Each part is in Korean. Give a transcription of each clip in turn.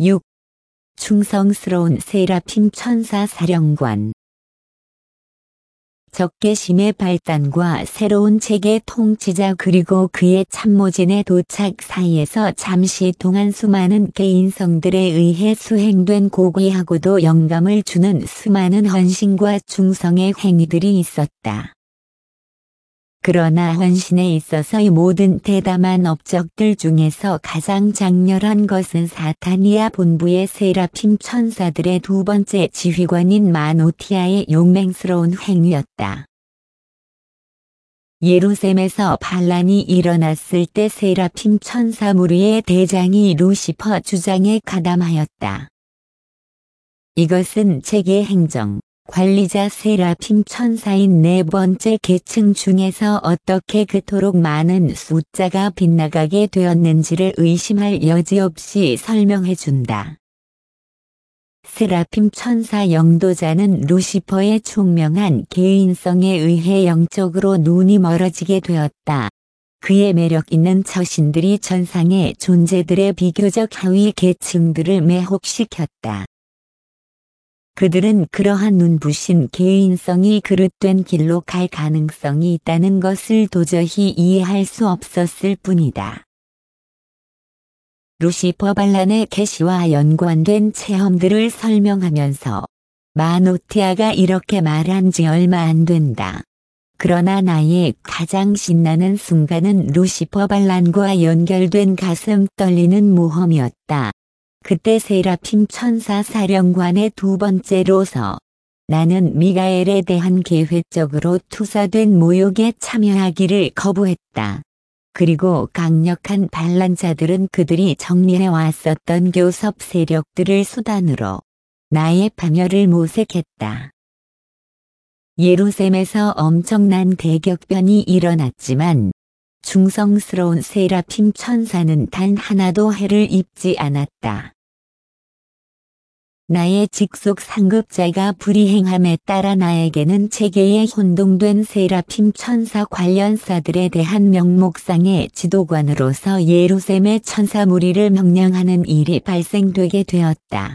6. 충성스러운 세라핌 천사 사령관. 적개심의 발단과 새로운 체계 통치자 그리고 그의 참모진의 도착 사이에서 잠시 동안 수많은 개인성들에 의해 수행된 고귀하고도 영감을 주는 수많은 헌신과 충성의 행위들이 있었다. 그러나 헌신에 있어서의 모든 대담한 업적들 중에서 가장 장렬한 것은 사타니아 본부의 세라핌 천사들의 두 번째 지휘관인 마노티아의 용맹스러운 행위였다. 예루살렘에서 반란이 일어났을 때 세라핌 천사 무리의 대장이 루시퍼 주장에 가담하였다. 이것은 체계 행정 관리자 세라핌 천사인 네 번째 계층 중에서 어떻게 그토록 많은 숫자가 빗나가게 되었는지를 의심할 여지 없이 설명해준다. 세라핌 천사 영도자는 루시퍼의 총명한 개인성에 의해 영적으로 눈이 멀어지게 되었다. 그의 매력 있는 처신들이 천상의 존재들의 비교적 하위 계층들을 매혹시켰다. 그들은 그러한 눈부신 개인성이 그릇된 길로 갈 가능성이 있다는 것을 도저히 이해할 수 없었을 뿐이다. 루시퍼 반란의 계시와 연관된 체험들을 설명하면서 마노티아가 이렇게 말한 지 얼마 안 된다. 그러나 나의 가장 신나는 순간은 루시퍼 반란과 연결된 가슴 떨리는 모험이었다. 그때 세라핌 천사 사령관의 두 번째로서 나는 미가엘에 대한 계획적으로 투사된 모욕에 참여하기를 거부했다. 그리고 강력한 반란자들은 그들이 정리해 왔었던 교섭 세력들을 수단으로 나의 파멸을 모색했다. 예루살렘에서 엄청난 대격변이 일어났지만 충성스러운 세라핌 천사는 단 하나도 해를 입지 않았다. 나의 직속 상급자가 불이행함에 따라 나에게는 체계에 혼동된 세라핌 천사 관련사들에 대한 명목상의 지도관으로서 예루살렘의 천사 무리를 명령하는 일이 발생되게 되었다.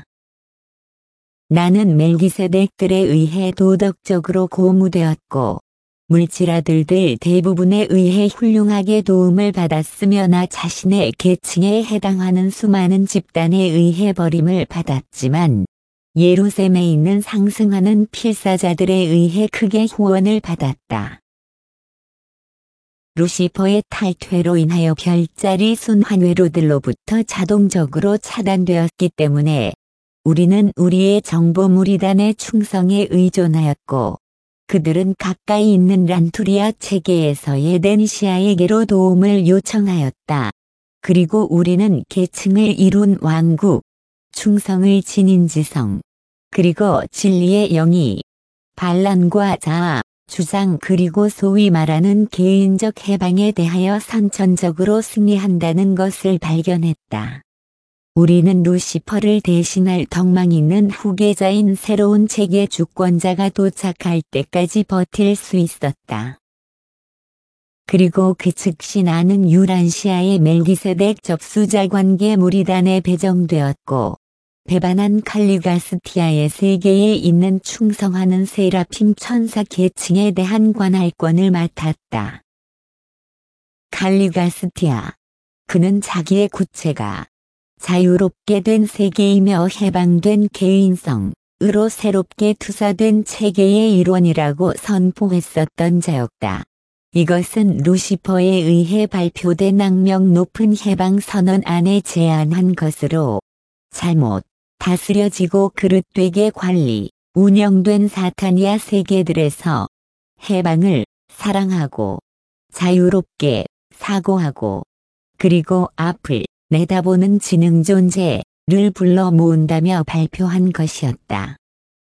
나는 멜기세덱들에 의해 도덕적으로 고무되었고 물질아들들 대부분에 의해 훌륭하게 도움을 받았으며 나 자신의 계층에 해당하는 수많은 집단에 의해 버림을 받았지만 예루살렘에 있는 상승하는 필사자들에 의해 크게 후원을 받았다. 루시퍼의 탈퇴로 인하여 별자리 순환회로들로부터 자동적으로 차단되었기 때문에 우리는 우리의 정보무리단의 충성에 의존하였고 그들은 가까이 있는 란투리아 체계에서의 데니시아에게로 도움을 요청하였다. 그리고 우리는 계층을 이룬 왕국, 충성을 지닌 지성, 그리고 진리의 영이, 반란과 자아, 주장 그리고 소위 말하는 개인적 해방에 대하여 선천적으로 승리한다는 것을 발견했다. 우리는 루시퍼를 대신할 덕망 있는 후계자인 새로운 체계 주권자가 도착할 때까지 버틸 수 있었다. 그리고 그 즉시 나는 유란시아의 멜기세덱 접수자 관계 무리단에 배정되었고 배반한 칼리가스티아의 세계에 있는 충성하는 세라핌 천사 계층에 대한 관할권을 맡았다. 칼리가스티아. 그는 자기의 구체가 자유롭게 된 세계이며 해방된 개인성으로 새롭게 투사된 체계의 일원이라고 선포했었던 자였다. 이것은 루시퍼에 의해 발표된 악명 높은 해방 선언 안에 제안한 것으로 잘못 다스려지고 그릇되게 관리, 운영된 사타니아 세계들에서 해방을 사랑하고 자유롭게 사고하고 그리고 앞을 내다보는 지능 존재를 불러 모은다며 발표한 것이었다.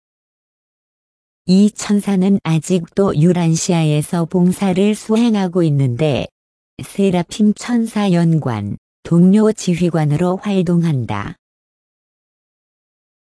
이 천사는 아직도 유란시아에서 봉사를 수행하고 있는데 세라핌 천사 연관, 동료 지휘관으로 활동한다.